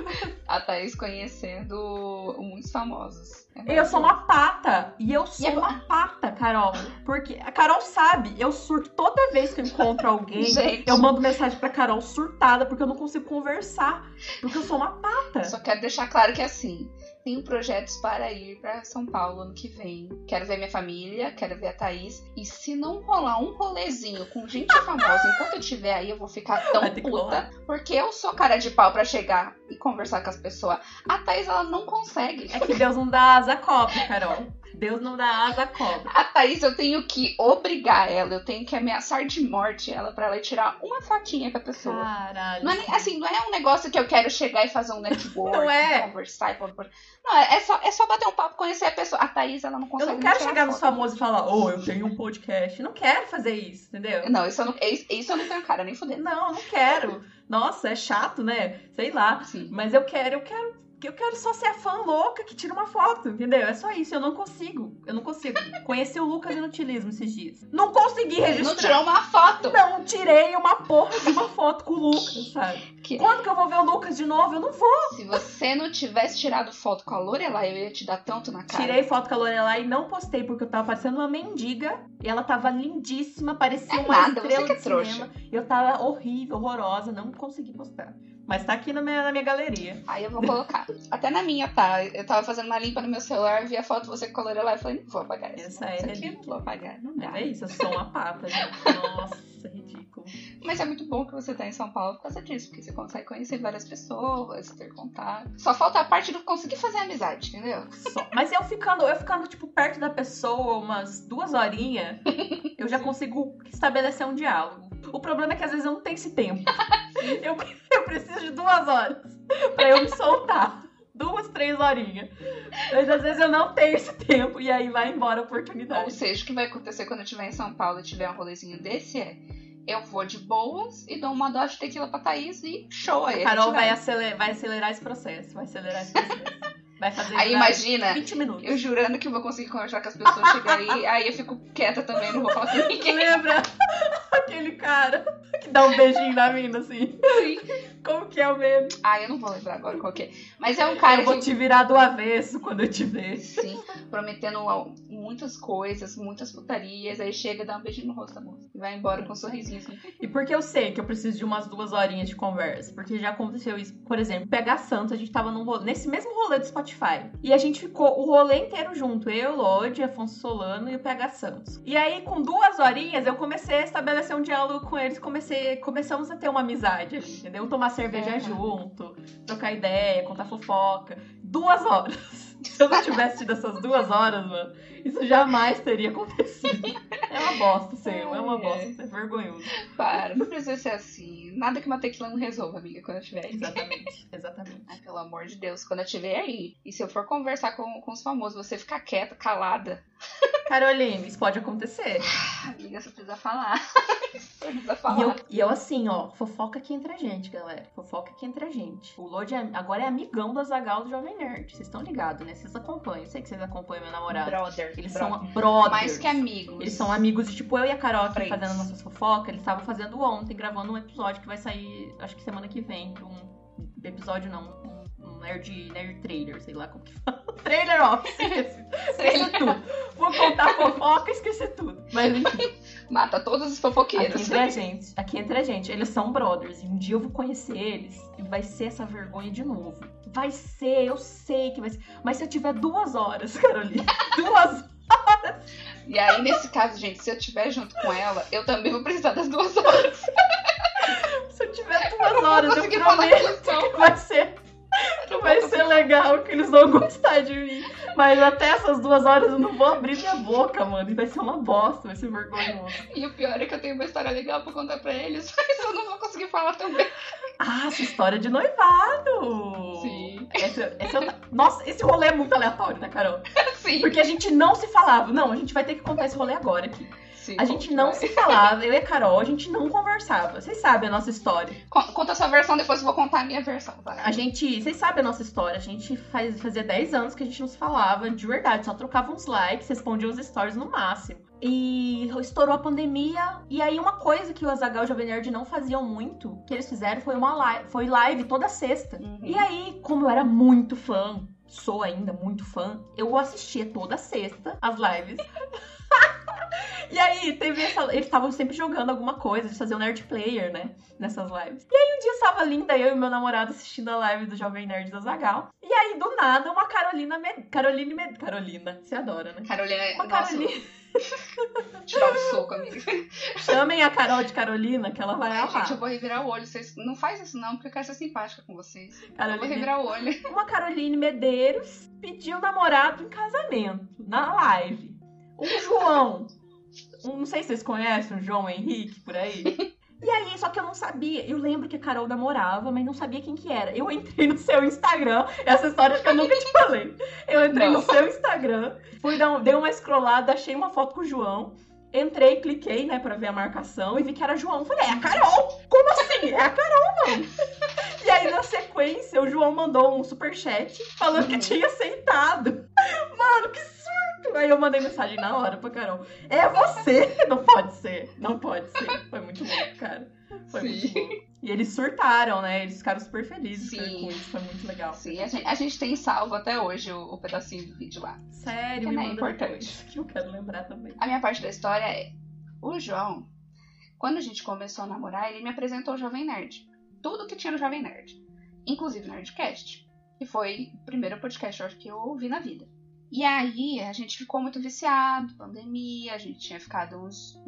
Speaker 3: A Thaís conhecendo muitos famosos. É
Speaker 2: Eu sou uma pata. E eu sou
Speaker 3: E é-
Speaker 2: uma pata, Carol. Porque a Carol sabe, eu surto toda vez que eu encontro alguém.
Speaker 3: Gente.
Speaker 2: Eu mando mensagem pra Carol surtada, porque eu não consigo conversar. Porque eu sou uma pata.
Speaker 3: Só quero deixar claro que assim, tenho projetos para ir para São Paulo ano que vem. Quero ver minha família, quero ver a Thaís. E se não rolar um rolezinho com gente famosa enquanto eu estiver aí, eu vou ficar tão
Speaker 2: Vai ter que
Speaker 3: puta.
Speaker 2: rolar.
Speaker 3: Porque eu sou cara de pau pra chegar e conversar com as pessoas. A Thaís, ela não consegue.
Speaker 2: É que Deus não dá asa à cobra, Carol. Deus não dá asa à cobra.
Speaker 3: A Thaís, eu tenho que obrigar ela, eu tenho que ameaçar de morte ela pra ela tirar uma fotinha com a pessoa.
Speaker 2: Caralho.
Speaker 3: Não é, nem- assim, não é um negócio que eu quero chegar e fazer um network,
Speaker 2: Não é.
Speaker 3: conversar e... pôr- pôr- Não, é só, é só bater um papo, conhecer a pessoa. A Thaís, ela não
Speaker 2: Eu
Speaker 3: consegue
Speaker 2: não quero
Speaker 3: tirar
Speaker 2: chegar nos
Speaker 3: foto.
Speaker 2: famosos e falar, ô, eu tenho um podcast. Não quero fazer isso, entendeu?
Speaker 3: Não, isso eu não, isso, isso eu não tenho cara, nem fudendo.
Speaker 2: Não, não quero. Nossa, é chato, né? Sei lá.
Speaker 3: Sim.
Speaker 2: Mas eu quero, eu quero, eu quero só ser a fã louca que tira uma foto, entendeu? É só isso, eu não consigo. Eu não consigo. Conheci o Lucas Inutilismo esses dias. Não consegui registrar.
Speaker 3: Não tirou uma foto.
Speaker 2: Não, tirei uma porra de uma foto com o Lucas, sabe?
Speaker 3: Que-
Speaker 2: Quando que eu vou ver o Lucas de novo? Eu não vou.
Speaker 3: Se você não tivesse tirado foto com a Lorelai, eu ia te dar tanto na cara.
Speaker 2: Tirei foto com a Lorelai e não postei porque eu tava parecendo uma mendiga. E ela tava lindíssima, parecia
Speaker 3: É
Speaker 2: uma
Speaker 3: nada, você
Speaker 2: estrela
Speaker 3: que é
Speaker 2: de
Speaker 3: trouxa.
Speaker 2: cinema. E eu tava horrível, horrorosa, não consegui postar. Mas tá aqui na minha, na minha galeria.
Speaker 3: Aí eu vou colocar. Até na minha, tá? Eu tava fazendo uma limpa no meu celular, vi a foto você com a Lorelai e falei, não vou apagar essa.
Speaker 2: Essa é
Speaker 3: Isso aqui eu
Speaker 2: relíquia.
Speaker 3: não vou apagar, não dá.
Speaker 2: Mas é isso, eu sou uma pata, gente. Nossa, ridículo.
Speaker 3: Mas é muito bom que você tá em São Paulo por causa disso, porque você consegue conhecer várias pessoas, ter contato. Só falta a parte de conseguir fazer amizade, entendeu?
Speaker 2: Só. Mas eu ficando, eu ficando, tipo, perto da pessoa umas duas horinhas, eu já consigo estabelecer um diálogo. O problema é que às vezes eu não tenho esse tempo. eu, eu preciso de duas horas pra eu me soltar. Duas, três horinhas. Mas às vezes eu não tenho esse tempo e aí vai embora a oportunidade.
Speaker 3: Ou seja, o que vai acontecer quando eu estiver em São Paulo e tiver um rolezinho desse é... eu vou de boas e dou uma dose de tequila pra Thaís e show aí.
Speaker 2: A Carol vai acelerar, vai acelerar esse processo. Vai acelerar esse processo. Vai fazer
Speaker 3: aí imagina,
Speaker 2: vinte minutos.
Speaker 3: Eu jurando que eu vou conseguir conversar com as pessoas, chegar aí, aí eu fico quieta também, não vou falar com ninguém.
Speaker 2: Lembra aquele cara que dá um beijinho na mina, assim?
Speaker 3: Sim.
Speaker 2: Como que é o meme?
Speaker 3: Ah, eu não vou lembrar agora qual que é. Mas é um cara
Speaker 2: Eu vou
Speaker 3: que...
Speaker 2: te virar do avesso quando eu te ver.
Speaker 3: Sim, prometendo muitas coisas, muitas putarias, aí chega e dá um beijinho no rosto da moça. E vai embora com um sorrisinho assim.
Speaker 2: E porque eu sei que eu preciso de umas duas horinhas de conversa, porque já aconteceu isso. Por exemplo, pegar Santos, a gente tava num rolê, nesse mesmo rolê do Spotify. E a gente ficou o rolê inteiro junto. Eu, Lodi, Afonso Solano e o P H Santos. E aí, com duas horinhas, eu comecei a estabelecer um diálogo com eles. Comecei, começamos a ter uma amizade ali, entendeu? Tomar cerveja
Speaker 3: Uhum.
Speaker 2: junto, trocar ideia, contar fofoca. Duas horas. Se eu não tivesse tido essas duas horas, mano, isso jamais teria acontecido. É uma bosta, Senhor. É uma bosta. É vergonhoso.
Speaker 3: Para, não precisa ser assim. Nada que uma tequila não resolva, amiga, quando eu estiver aí.
Speaker 2: Exatamente, exatamente.
Speaker 3: Ai, pelo amor de Deus, quando eu estiver aí. E se eu for conversar com, com os famosos, você ficar quieta, calada.
Speaker 2: Caroline, isso pode acontecer.
Speaker 3: Amiga, você precisa falar. Você precisa falar.
Speaker 2: E eu, e eu assim, ó, fofoca aqui entre a gente, galera. Fofoca aqui entre a gente. O Lodi é, agora é amigão do Azaghal do Jovem Nerd. Vocês estão ligados, né? Vocês acompanham. Eu sei que vocês acompanham meu namorado.
Speaker 3: Brother.
Speaker 2: Eles
Speaker 3: brother.
Speaker 2: são brothers.
Speaker 3: Mais que amigos.
Speaker 2: Eles são amigos, tipo, eu e a Carol aqui
Speaker 3: Friends.
Speaker 2: fazendo nossas fofocas. Eles estavam fazendo ontem, gravando um episódio que vai sair, acho que semana que vem. Um episódio não, um, um nerd, nerd trailer, sei lá como que fala. Trailer off, esqueci. Esqueci tudo. Vou contar fofoca, esqueci tudo. Mas enfim.
Speaker 3: Mata todos os fofoqueiros.
Speaker 2: Aqui entre a gente, aqui entre a gente, eles são brothers. E um dia eu vou conhecer eles e vai ser essa vergonha de novo. Vai ser, eu sei que vai ser. Mas se eu tiver duas horas, Carolina, duas horas.
Speaker 3: E aí, nesse caso, gente, se eu estiver junto com ela, eu também vou precisar das duas horas.
Speaker 2: Se eu tiver duas horas, eu,
Speaker 3: conseguir falar
Speaker 2: prometo
Speaker 3: que não.
Speaker 2: que vai ser. Que vai ser legal, que eles vão gostar de mim. Mas até essas duas horas eu não vou abrir minha boca, mano. E vai ser uma bosta, vai ser vergonhoso.
Speaker 3: E o pior é que eu tenho uma história legal pra contar pra eles, mas eu não vou conseguir falar também.
Speaker 2: Ah, essa história de noivado!
Speaker 3: Sim.
Speaker 2: Essa, essa eu- nossa, esse rolê é muito aleatório, né, Carol?
Speaker 3: Sim.
Speaker 2: Porque a gente não se falava. Não, a gente vai ter que contar esse rolê agora aqui.
Speaker 3: Sim,
Speaker 2: A gente não se falava, eu e a Carol, a gente não conversava. Vocês sabem a nossa história.
Speaker 3: Con- Conta a sua versão, depois eu vou contar a minha versão, tá?
Speaker 2: A gente, vocês sabem a nossa história. A gente faz, fazia dez anos que a gente não se falava de verdade. Só trocava uns likes, respondia os stories no máximo. E estourou a pandemia. E aí uma coisa que o Azaghal e o Jovem Nerd não faziam muito, que eles fizeram foi uma live, foi live toda sexta.
Speaker 3: Uhum.
Speaker 2: E aí, como eu era muito fã, sou ainda muito fã, eu assistia toda sexta as lives. E aí, teve essa... eles estavam sempre jogando alguma coisa, eles faziam Nerd Player, né? Nessas lives. E aí, um dia estava linda, eu e meu namorado assistindo a live do Jovem Nerd do Azaghal. E aí, do nada, uma Carolina... Med... Caroline Med... Carolina, você adora, né?
Speaker 3: Carolina,
Speaker 2: Uma
Speaker 3: nossa,
Speaker 2: Carolina...
Speaker 3: te dar um soco, amiga.
Speaker 2: Chamem a Carol de Carolina, que ela vai
Speaker 3: Ai,
Speaker 2: amar.
Speaker 3: gente, eu vou revirar o olho. Vocês... Não faz isso não, porque eu quero ser simpática com vocês. Eu vou
Speaker 2: Carolina...
Speaker 3: revirar o olho.
Speaker 2: Uma Caroline Medeiros pediu namorado em casamento, na live. Um João... Um, não sei se vocês conhecem o João Henrique por aí. E aí, só que eu não sabia. Eu lembro que a Carol namorava, mas não sabia quem que era. Eu entrei no seu Instagram. Essa história que eu nunca te falei. Eu entrei
Speaker 3: Não.
Speaker 2: no seu Instagram. Fui dar um, dei uma scrollada, achei uma foto com o João. Entrei, cliquei, né, pra ver a marcação. E vi que era João. Falei, é a Carol! Como assim? É a Carol, mano! E aí, na sequência, o João mandou um superchat falando que tinha aceitado. Mano, que surto! Aí eu mandei mensagem na hora pra Carol. É você? Não pode ser. Não pode ser. Foi muito bom, cara. Foi
Speaker 3: Sim.
Speaker 2: muito bom. E eles surtaram, né? Eles ficaram super felizes
Speaker 3: Sim.
Speaker 2: com isso. Foi muito legal.
Speaker 3: Sim, a gente, a gente tem salvo até hoje o, o pedacinho do vídeo lá.
Speaker 2: Sério,
Speaker 3: Que
Speaker 2: me
Speaker 3: é
Speaker 2: manda
Speaker 3: importante.
Speaker 2: depois, que eu quero lembrar também.
Speaker 3: A minha parte da história é... O João, quando a gente começou a namorar, ele me apresentou o Jovem Nerd. Tudo que tinha no Jovem Nerd. Inclusive o Nerdcast. Que foi o primeiro podcast, eu acho, que eu ouvi na vida. E aí, a gente ficou muito viciado, pandemia, a gente tinha ficado uns, um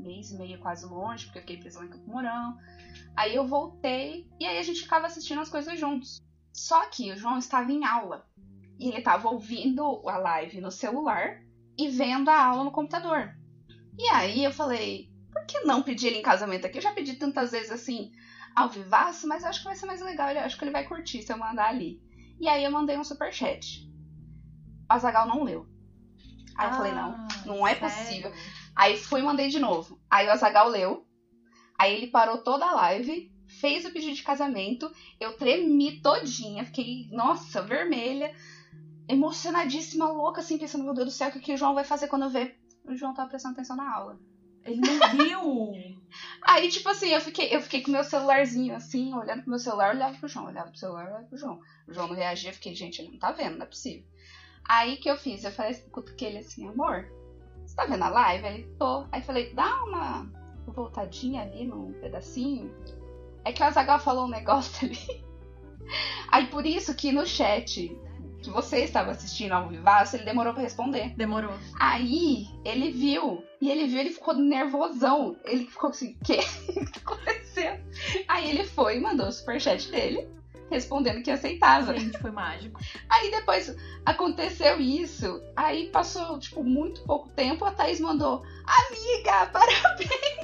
Speaker 3: mês e meio quase longe, porque eu fiquei presa lá em Campo Mourão. Aí eu voltei e aí a gente ficava assistindo as coisas juntos. Só que o João estava em aula e ele estava ouvindo a live no celular e vendo a aula no computador. E aí eu falei, por que não pedir ele em casamento aqui? Eu já pedi tantas vezes assim, ao vivaço, mas eu acho que vai ser mais legal, eu acho que ele vai curtir se eu mandar ali. E aí eu mandei um superchat. O Azaghal não leu. Aí ah, eu falei, não, não é sério? Possível. Aí fui e mandei de novo. Aí o Azaghal leu. Aí ele parou toda a live, fez o pedido de casamento. Eu tremi todinha, fiquei, nossa, vermelha, emocionadíssima, louca, assim, pensando, meu Deus do céu, o que, que o João vai fazer quando ver? O João tava prestando atenção na aula.
Speaker 2: Ele não viu!
Speaker 3: Aí, tipo assim, eu fiquei, eu fiquei com o meu celularzinho, assim, olhando pro meu celular, olhava pro João, olhava pro celular, olhava pro João. O João não reagia, eu fiquei, gente, ele não tá vendo, não é possível. Aí, que eu fiz? Eu falei, cutuquei ele assim, amor, você tá vendo a live? Ele, tô. Aí falei, dá uma voltadinha ali num pedacinho. É que o Azaghal falou um negócio ali. Aí, por isso que no chat que você estava assistindo ao vivaço, ele demorou pra responder.
Speaker 2: Demorou.
Speaker 3: Aí, ele viu. E ele viu, ele ficou nervosão. Ele ficou assim, o quê? O que tá acontecendo? Aí ele foi e mandou o superchat dele, respondendo que aceitava.
Speaker 2: Gente, foi mágico.
Speaker 3: Aí depois aconteceu isso. Aí passou, tipo, muito pouco tempo, a Thaís mandou, amiga, parabéns!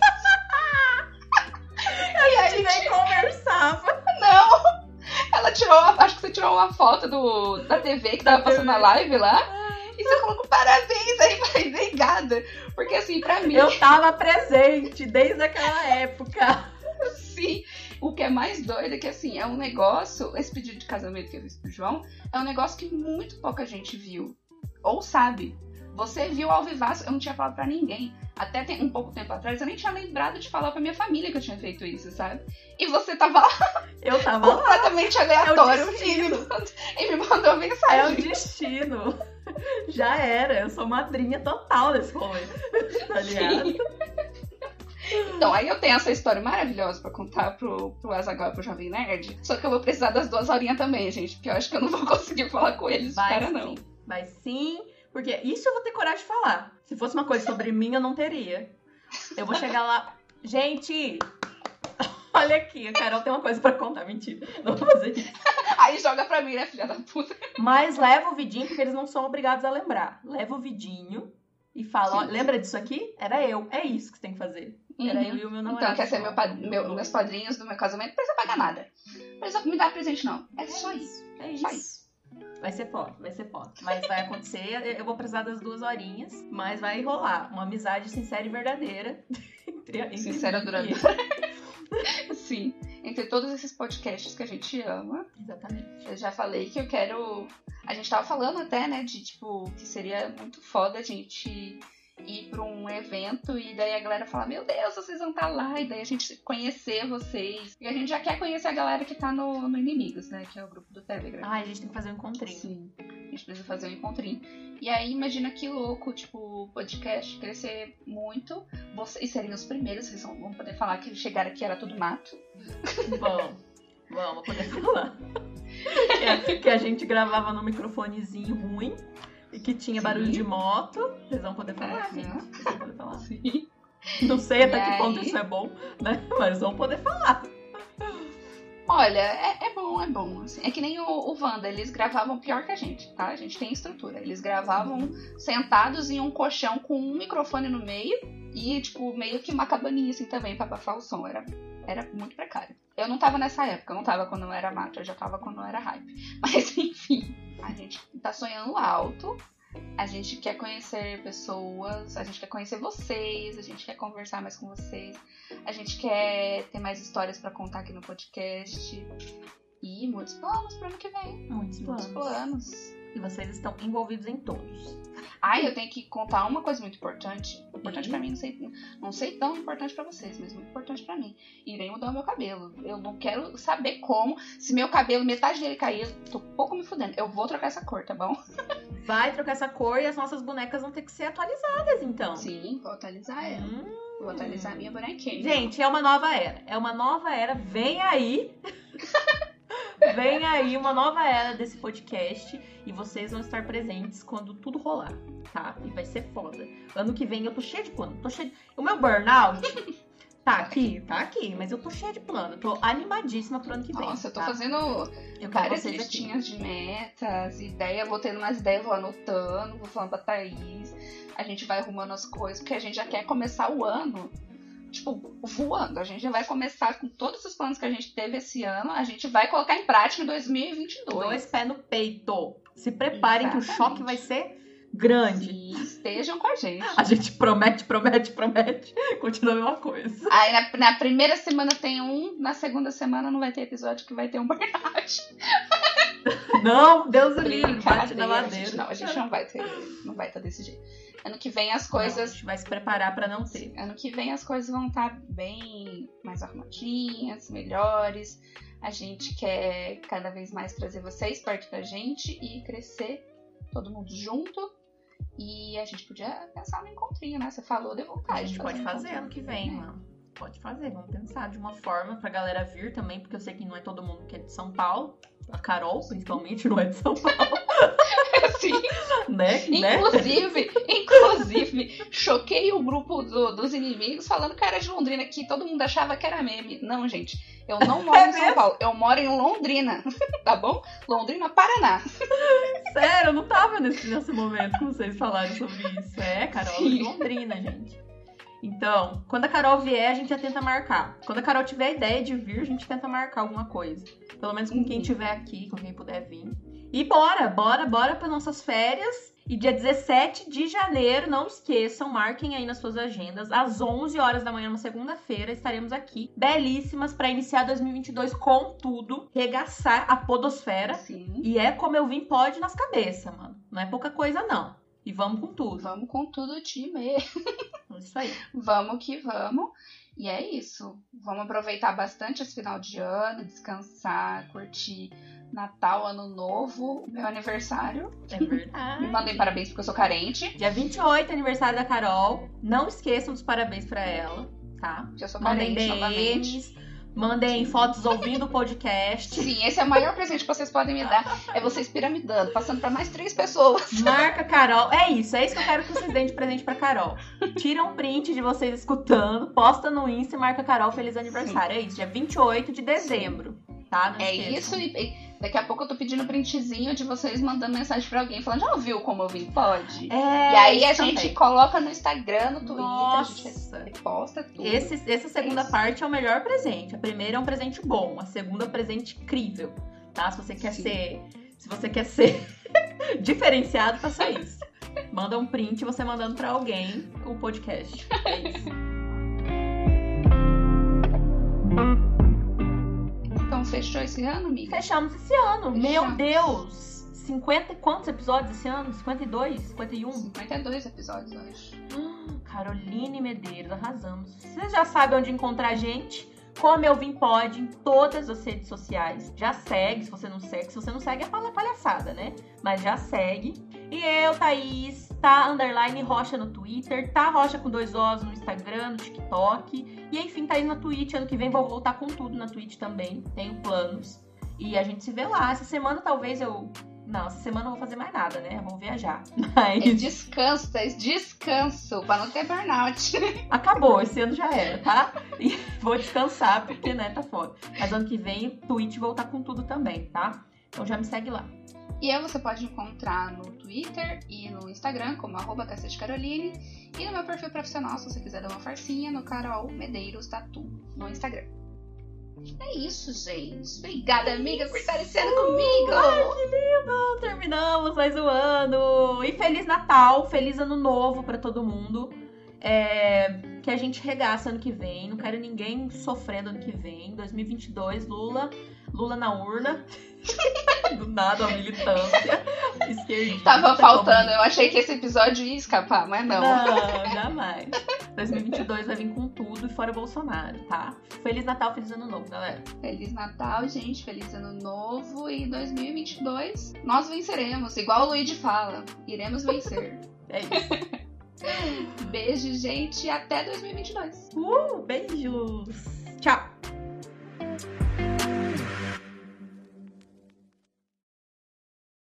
Speaker 2: Aí a gente nem conversava.
Speaker 3: Não! Ela tirou, acho que você tirou uma foto do, da T V que tava passando na live lá. E você colocou parabéns. Aí eu falei, obrigada. Porque assim, pra mim...
Speaker 2: Eu tava presente desde aquela época.
Speaker 3: Sim. O que é mais doido é que assim, é um negócio... Esse pedido de casamento que eu fiz pro João é um negócio que muito pouca gente viu. Ou sabe. Você viu ao vivaço, eu não tinha falado pra ninguém. Até tem, um pouco tempo atrás, eu nem tinha lembrado de falar pra minha família que eu tinha feito isso, sabe? E você tava lá.
Speaker 2: Eu tava
Speaker 3: completamente
Speaker 2: lá.
Speaker 3: aleatório.
Speaker 2: É o
Speaker 3: e, me mandou, e me mandou mensagem.
Speaker 2: É o destino. Já era. Eu sou madrinha total desse rolê. Tá ligado?
Speaker 3: Então, aí eu tenho essa história maravilhosa pra contar pro, pro Azaghal e pro Jovem Nerd. Só que eu vou precisar das duas horinhas também, gente. Porque eu acho que eu não vou conseguir falar com eles de cara,
Speaker 2: sim.
Speaker 3: não.
Speaker 2: Vai sim. Porque isso eu vou ter coragem de falar. Se fosse uma coisa sobre mim, eu não teria. Eu vou chegar lá... Gente, olha aqui, a Carol tem uma coisa pra contar. Mentira, não vou fazer isso.
Speaker 3: Aí joga pra mim, né, filha da puta?
Speaker 2: Mas leva o vidinho, porque eles não são obrigados a lembrar. Leva o vidinho e fala, ó, lembra disso aqui? Era eu. É isso que você tem que fazer. Era uhum. eu e o meu namorado.
Speaker 3: Então, quer ser meu, meu, meus padrinhos do meu casamento? Não precisa pagar nada. Não precisa me dar presente, não. É, é só isso. É isso. Só isso.
Speaker 2: Vai ser foda, vai ser foda. Mas vai acontecer, eu vou precisar das duas horinhas, mas vai rolar uma amizade sincera e verdadeira. Entre, entre
Speaker 3: sincera e duradoura. Sim, entre todos esses podcasts que a gente ama.
Speaker 2: Exatamente.
Speaker 3: Eu já falei que eu quero... A gente tava falando até, né, de tipo, que seria muito foda a gente ir pra um evento e daí a galera fala, meu Deus, vocês vão estar lá, e daí a gente conhecer vocês. E a gente já quer conhecer a galera que tá no, no Inimigos, né, que é o grupo do Telegram.
Speaker 2: Ah, a gente tem que fazer um encontrinho.
Speaker 3: Sim, a gente precisa fazer um encontrinho. E aí, imagina que louco, tipo, o podcast crescer muito, vocês serem os primeiros, vocês vão poder falar que chegaram aqui era tudo mato.
Speaker 2: Bom, vamos poder falar. que, a, que a gente gravava num microfonezinho ruim. E que tinha Sim. barulho de moto. Vocês vão poder falar, é, gente. Vocês vão poder falar.
Speaker 3: Sim.
Speaker 2: Não sei até
Speaker 3: e
Speaker 2: que
Speaker 3: aí...
Speaker 2: ponto isso é bom, né? Mas vão poder falar.
Speaker 3: Olha, é, é bom, é bom. Assim. É que nem o, o Wanda, eles gravavam pior que a gente, tá? A gente tem estrutura. Eles gravavam sentados em um colchão com um microfone no meio e, tipo, meio que uma cabaninha assim também pra abafar o som. Era, era muito precário. Eu não tava nessa época, eu não tava quando eu era mato, eu já tava quando eu era hype. Mas, enfim, a gente tá sonhando alto. A gente quer conhecer pessoas, a gente quer conhecer vocês, a gente quer conversar mais com vocês, a gente quer ter mais histórias pra contar aqui no podcast e muitos planos pro ano que vem.
Speaker 2: Muitos planos.
Speaker 3: Muitos planos.
Speaker 2: E vocês estão envolvidos em todos.
Speaker 3: Ah, eu tenho que contar uma coisa muito importante. Importante uhum. pra mim, não sei, não sei tão importante pra vocês, mas muito importante pra mim. Irei mudar o meu cabelo. Eu não quero saber como. Se meu cabelo, metade dele cair, eu tô pouco me fudendo. Eu vou trocar essa cor, tá bom?
Speaker 2: Vai trocar essa cor e as nossas bonecas vão ter que ser atualizadas, então.
Speaker 3: Sim, vou atualizar ela. Hum. Vou atualizar a minha bonequinha.
Speaker 2: Gente, é uma nova era. É uma nova era. Vem aí. Vem aí uma nova era desse podcast e vocês vão estar presentes quando tudo rolar, tá? E vai ser foda. Ano que vem eu tô cheia de plano. Tô cheia de... O meu burnout tá aqui, tá aqui, mas eu tô cheia de plano. Tô animadíssima pro ano que vem.
Speaker 3: Nossa, eu tô
Speaker 2: tá?
Speaker 3: fazendo
Speaker 2: eu
Speaker 3: várias listinhas aqui de metas, ideia, vou tendo umas ideias, vou anotando, vou falando pra Thaís. A gente vai arrumando as coisas, porque a gente já quer começar o ano, tipo, voando. A gente já vai começar com todos os planos que a gente teve esse ano, a gente vai colocar em prática em dois mil e vinte e dois.
Speaker 2: Dois pés no peito. Se preparem. Exatamente. Que o choque vai ser grande.
Speaker 3: E estejam com a gente.
Speaker 2: A gente promete, promete, promete. Continua a mesma coisa.
Speaker 3: Aí na, na primeira semana tem um, na segunda semana não vai ter episódio que vai ter um burnout.
Speaker 2: Não, Deus o livre, bate na madeira.
Speaker 3: A gente, não, a gente não vai ter, não vai estar desse jeito. Ano que vem as coisas... Não, a
Speaker 2: gente vai se preparar pra não ter.
Speaker 3: Ano que vem as coisas vão estar bem mais arrumadinhas, melhores. A gente quer cada vez mais trazer vocês perto da gente e crescer todo mundo junto. E a gente podia pensar no encontrinho, né? Você falou, deu vontade.
Speaker 2: A gente pode fazer ano que vem, mano. Pode fazer, vamos pensar de uma forma pra galera vir também, porque eu sei que não é todo mundo que é de São Paulo. A Carol, principalmente, não é de São Paulo.
Speaker 3: Sim.
Speaker 2: Né?
Speaker 3: Inclusive, né? inclusive, choquei o grupo do, dos inimigos falando que era de Londrina, que todo mundo achava que era meme. Não, gente, eu não moro
Speaker 2: é
Speaker 3: em São mesmo? Paulo, eu moro em Londrina, tá bom? Londrina, Paraná.
Speaker 2: Sério, eu não tava nesse, nesse momento que vocês falaram sobre isso. É, Carol, Sim. de Londrina, gente. Então, quando a Carol vier, a gente já tenta marcar. Quando a Carol tiver a ideia de vir, a gente tenta marcar alguma coisa. Pelo menos com uhum. quem estiver aqui, com quem puder vir. E bora, bora, bora para nossas férias. E dia dezessete de janeiro, não esqueçam, marquem aí nas suas agendas. Às onze horas da manhã, na segunda-feira, estaremos aqui, belíssimas, para iniciar dois mil e vinte e dois com tudo. Regaçar a podosfera.
Speaker 3: Sim.
Speaker 2: E é como eu vim pode nas cabeças, mano. Não é pouca coisa, não. E vamos com tudo.
Speaker 3: Vamos com tudo, time.
Speaker 2: Isso aí.
Speaker 3: Vamos que vamos. E é isso. Vamos aproveitar bastante esse final de ano, descansar, curtir Natal, Ano Novo, meu aniversário.
Speaker 2: É verdade.
Speaker 3: Me mandem parabéns porque eu sou carente.
Speaker 2: Dia vinte e oito, aniversário da Carol. Não esqueçam dos parabéns pra ela, tá?
Speaker 3: Eu sou
Speaker 2: Mandem
Speaker 3: carente,
Speaker 2: D Ms,
Speaker 3: novamente.
Speaker 2: Mandem fotos ouvindo o podcast.
Speaker 3: Sim, esse é o maior presente que vocês podem me dar. É vocês piramidando, passando pra mais três pessoas.
Speaker 2: Marca Carol. É isso, é isso que eu quero que vocês deem de presente pra Carol. Tira um print de vocês escutando, posta no Insta e marca Carol feliz aniversário. Sim. É isso, dia vinte e oito de dezembro. Tá? Não
Speaker 3: é
Speaker 2: esqueçam.
Speaker 3: isso, e daqui a pouco eu tô pedindo printzinho de vocês mandando mensagem pra alguém falando, já ouviu como eu vim? Pode?
Speaker 2: É,
Speaker 3: e aí a gente
Speaker 2: também.
Speaker 3: Coloca no Instagram, no Twitter,
Speaker 2: Nossa.
Speaker 3: a gente posta tudo.
Speaker 2: Esse, essa segunda
Speaker 3: é
Speaker 2: parte é o melhor presente. A primeira é um presente bom, a segunda é um presente incrível, tá? Se você quer
Speaker 3: Sim.
Speaker 2: ser, se você quer ser diferenciado, faça isso. Manda um print você mandando pra alguém o podcast. É isso.
Speaker 3: Então, fechou esse ano, amiga?
Speaker 2: Fechamos esse ano.
Speaker 3: Fechamos.
Speaker 2: Meu Deus! cinquenta e quantos episódios esse ano? cinquenta e dois? cinquenta e um?
Speaker 3: cinquenta e dois episódios, eu acho.
Speaker 2: Hum, Caroline Medeiros, arrasamos. Vocês já sabem onde encontrar a gente. Como Eu Vim Pode em todas as redes sociais. Já segue, se você não segue. Se você não segue, é palhaçada, né? Mas já segue. E eu, Thaís, tá underline Rocha no Twitter, tá Rocha com dois Os no Instagram, no TikTok. E enfim, Thaís na Twitch. Ano que vem vou voltar com tudo na Twitch também. Tenho planos. E a gente se vê lá. Essa semana talvez eu... Não, essa semana eu não vou fazer mais nada, né? Eu vou viajar. Mas...
Speaker 3: É descanso, Thaís, descanso, pra não ter burnout.
Speaker 2: Acabou, esse ano já era, tá? E vou descansar, porque, né, tá foda. Mas ano que vem o Twitch voltar com tudo também, tá? Então já me segue lá.
Speaker 3: E aí você pode encontrar no Twitter e no Instagram como arroba Cacete Caroline. E no meu perfil profissional, se você quiser dar uma farcinha, no Carol Medeiros Tatu no Instagram. É isso, gente. Obrigada, amiga, por estar sendo comigo.
Speaker 2: Ai, que lindo! Terminamos mais um ano. E Feliz Natal, Feliz Ano Novo pra todo mundo. É, que a gente regaça ano que vem. Não quero ninguém sofrendo ano que vem. dois mil e vinte e dois, Lula. Lula na urna. Do nada, a militância. Esquerdista.
Speaker 3: Tava faltando. Eu achei que esse episódio ia escapar, mas não.
Speaker 2: Não, jamais. dois mil e vinte e dois vai vir com tudo e fora Bolsonaro, tá? Feliz Natal, Feliz Ano Novo, galera.
Speaker 3: Feliz Natal, gente. Feliz Ano Novo. E dois mil e vinte e dois nós venceremos. Igual o Luigi fala. Iremos vencer.
Speaker 2: É isso.
Speaker 3: Beijo, gente. E até dois mil e vinte e dois.
Speaker 2: Uh, beijos. Tchau.